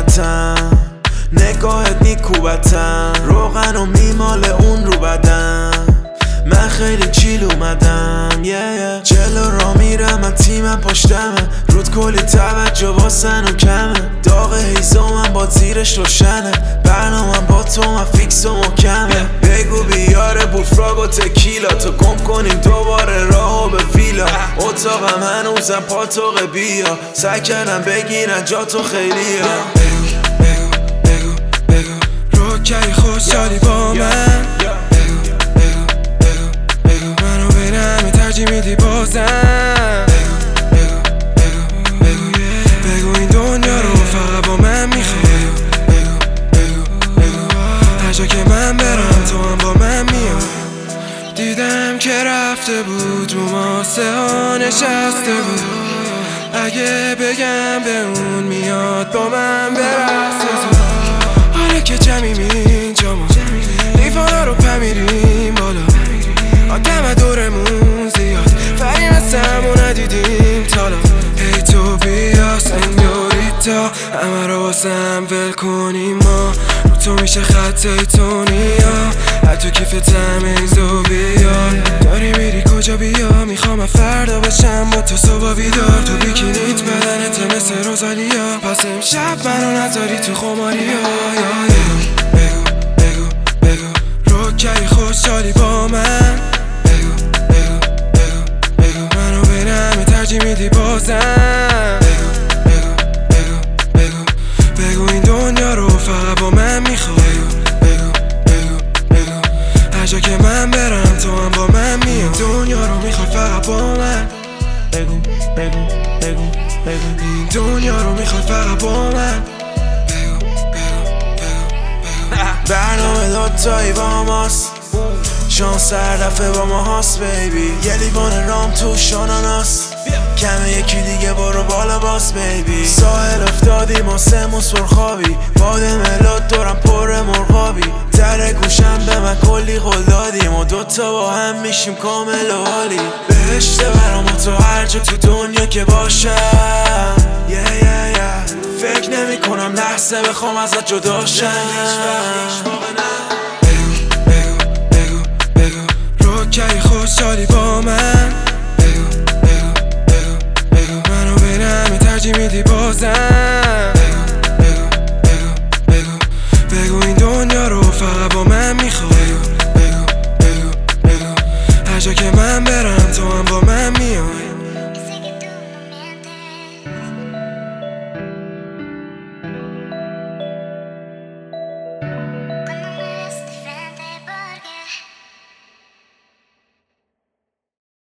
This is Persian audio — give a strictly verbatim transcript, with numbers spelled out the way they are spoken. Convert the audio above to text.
قیمتم، نگاهت میکوبتم، روغن و میمال اون رو بدم. من خیلی چیل اومدم yeah, yeah. جلو را میرم من تیمم پشتمه، رود کلی توجه واسن و کمه. داغ هیزمم با زیرش روشنه، برنامم با تو من فیکس و محکمه. بگو بیاره بوفراگ و تکیلا، تو گم کنیم دوباره راهو به ویلا. اتاقم هنوزم پاتوق بیا، سعی کردم بگیرن جا تو خیلیه. بگو بگو بگو بگو روکی خوشحالی با من. ترجیح میدی بازم. بگو بگو بگو بگو بگو این دنیا رو فقط با من میخوای. بگو بگو بگو هر جا که من برم تو هم با من میای. دیدم که رفته بود رو ماسه ها نشسته بود، اگه بگم به اون میاد با من برسه تو. آره که جمعیم اینجا ما لیفانا رو پمیریم بالا، آدم دورمون زیاد فریم از همون ندیدیم تالا. ای تو بیا سنیوریتا، همه رو واسم ول کنیم ما. رو تو میشه خط ایتونیا، حتی کیفتم ایزو بیار. داری میری کجا بیا، میخوام فردا بشم با تو صبح بیدار. تو بیکینیت بدنت مثل روزالیا، پس امشب منو نذاری تو خماریا. بگو بگو بگو بگو روکی خوشحالی با من. ترجیح میدی بازم. بگو بگو بگو بگو بگو این دنیا رو فقط با من میخوای. بگو بگو بگو هر جا که من برم تو هم با من میای. دنیا رو میخوای فقط با من. بگو بگو بگو بگو این دنیا رو میخوای فقط با من. بگو بگو بگو بگو برنامه دوتایی با ماست، شانس هر دفعه با ما هاست بیبی. یه لیوان رام تو شاناناس، کمه یکی دیگه برو بالا باس بیبی. ساحل افتادیم و سمون سرخابی، باد ملاد دورم پر مرغابی. در گوشم به من کلی قول دادیم و دوتا با هم میشیم کامل و حالی. بهشت برام تو هر جا تو دنیا که باشم yeah, yeah, yeah. فکر نمی کنم لحظه بخوام ازت جدا شم. روکی خوشحالی با من. بگو بگو بگو بگو منو بینم ترجیح میدی بازم. بگو بگو بگو بگو بگو این دنیا رو فقط با من میخوای. بگو بگو بگو هر جا که من برم تو هم با من